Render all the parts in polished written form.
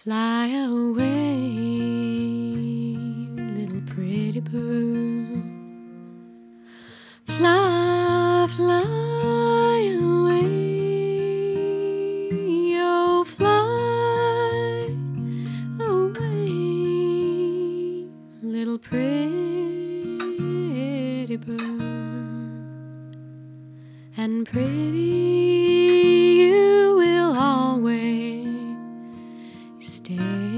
Fly away, little pretty bird. Fly, fly away, oh fly away, little pretty bird. And pretty you will always stay.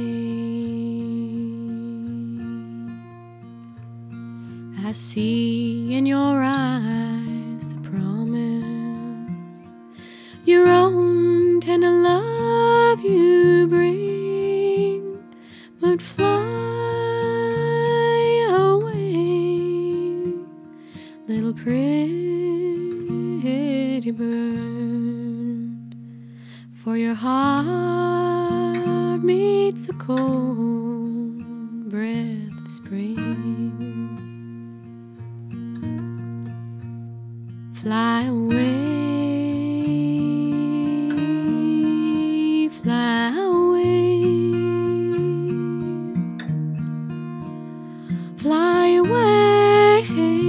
I see in your eyes the promise your own tender love you bring, but fly away, little pretty bird, for your heart meets the cold breath of spring. Fly away, fly away, fly away,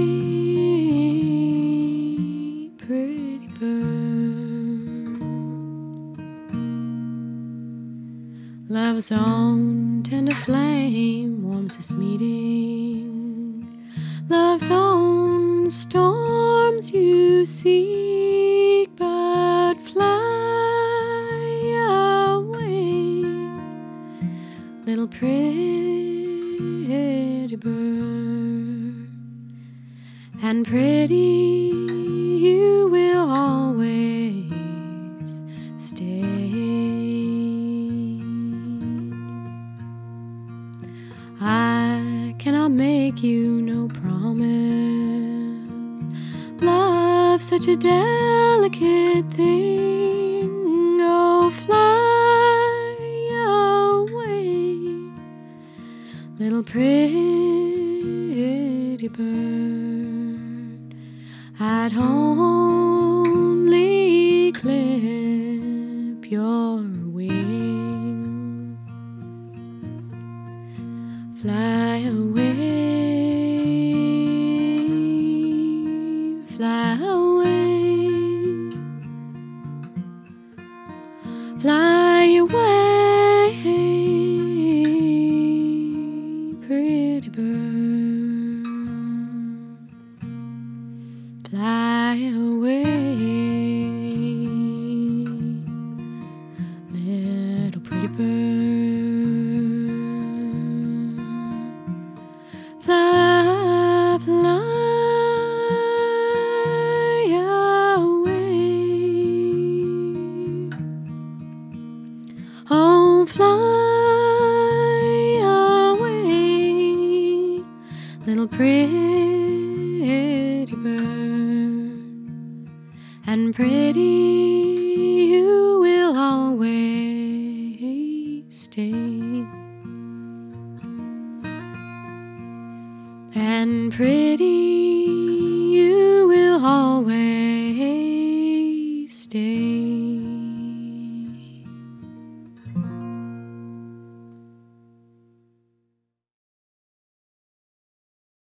pretty bird. Love's own tender flame warms this meeting. Love's own storms you seek, but fly away, little pretty bird. And pretty you will always stay. I cannot make you no promise. Love's such a delicate thing. Oh, fly away, little pretty bird. I'd only clip your wing. Fly away, fly away, fly away, pretty bird. Fly away, little pretty bird. Fly, fly away. Oh, fly away, little pretty bird. And pretty you will always stay. And pretty you will always stay.